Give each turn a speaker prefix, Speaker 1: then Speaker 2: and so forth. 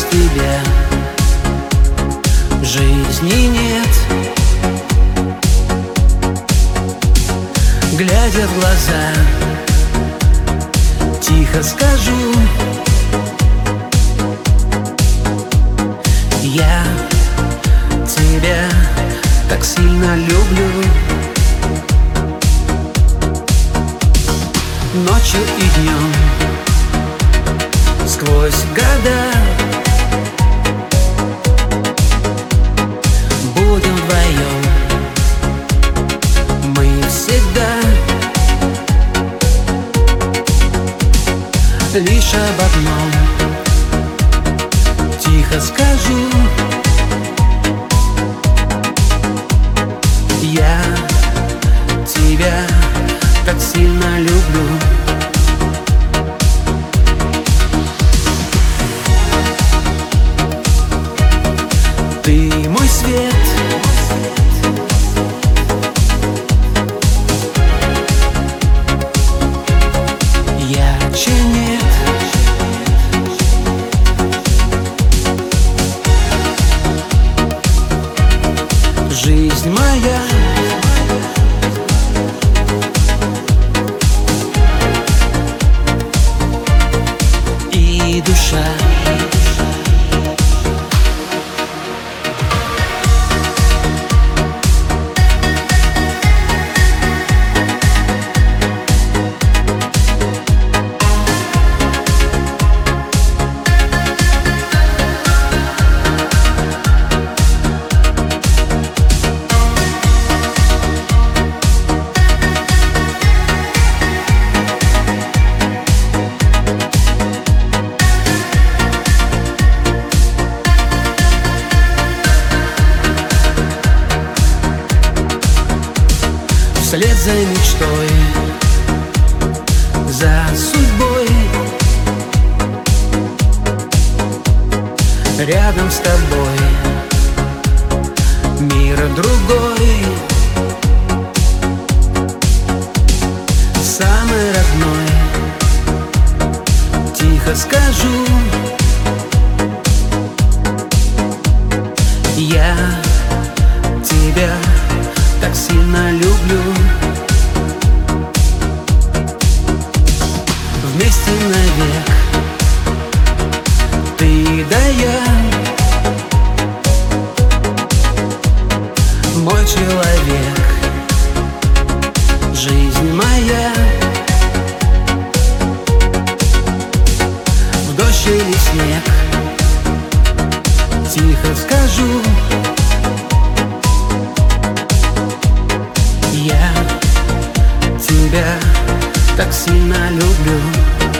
Speaker 1: тебя жизни нет. Глядя в глаза, тихо скажу: я тебя так сильно люблю. Ночью и днем, сквозь года, будем вдвоем мы всегда. Лишь об одном тихо скажу: я тебя так сильно люблю. Ты мой свет, ярче нет. Жизнь моя, и душа. Вслед за мечтой, за судьбой, рядом с тобой мир другой, самый родной. Тихо скажу: я тебя так сильно люблю. Вместе навек, ты да я, мой человек, жизнь моя. В дождь или снег, тихо скажу: я тебя так сильно люблю.